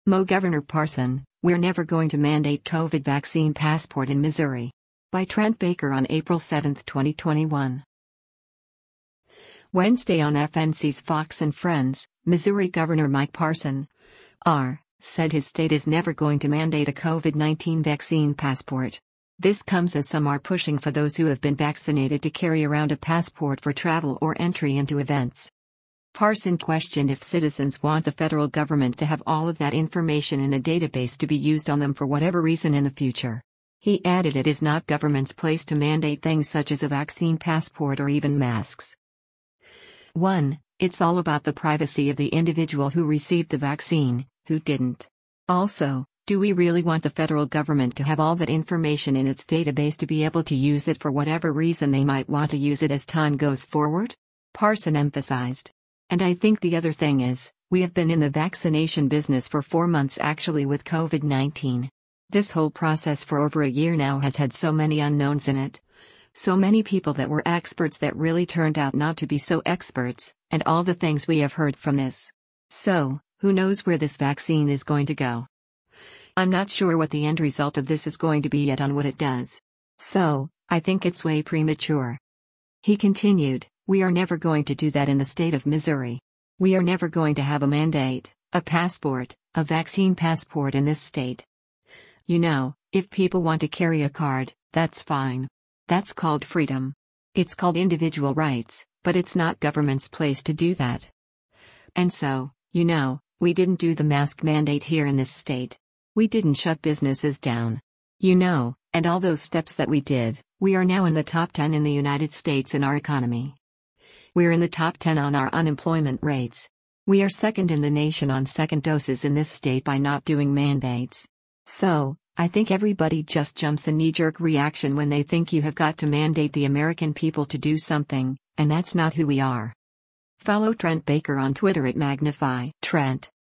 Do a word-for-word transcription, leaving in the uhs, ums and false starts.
Mo Governor Parson, we're never going to mandate COVID vaccine passport in Missouri. By Trent Baker on April seventh, twenty twenty-one. Wednesday on F N C's Fox and Friends, Missouri Governor Mike Parson, R., said his state is never going to mandate a COVID nineteen vaccine passport. This comes as some are pushing for those who have been vaccinated to carry around a passport for travel or entry into events. Parson questioned if citizens want the federal government to have all of that information in a database to be used on them for whatever reason in the future. He added it is not government's place to mandate things such as a vaccine passport or even masks. one. It's all about the privacy of the individual who received the vaccine, who didn't. Also, do we really want the federal government to have all that information in its database to be able to use it for whatever reason they might want to use it as time goes forward? Parson emphasized. And I think the other thing is, we have been in the vaccination business for four months actually with COVID nineteen. This whole process for over a year now has had so many unknowns in it. So many people that were experts that really turned out not to be so experts, and all the things we have heard from this. So, who knows where this vaccine is going to go? I'm not sure what the end result of this is going to be yet on what it does. So, I think it's way premature. He continued, we are never going to do that in the state of Missouri. We are never going to have a mandate, a passport, a vaccine passport in this state. You know, if people want to carry a card, that's fine. That's called freedom. It's called individual rights, but it's not government's place to do that. And so, you know, we didn't do the mask mandate here in this state. We didn't shut businesses down. You know, and all those steps that we did, we are now in the top ten in the United States in our economy. We're in the top ten on our unemployment rates. We are second in the nation on second doses in this state by not doing mandates. So, I think everybody just jumps a knee-jerk reaction when they think you have got to mandate the American people to do something, and that's not who we are. Follow Trent Baker on Twitter at Magnify Trent.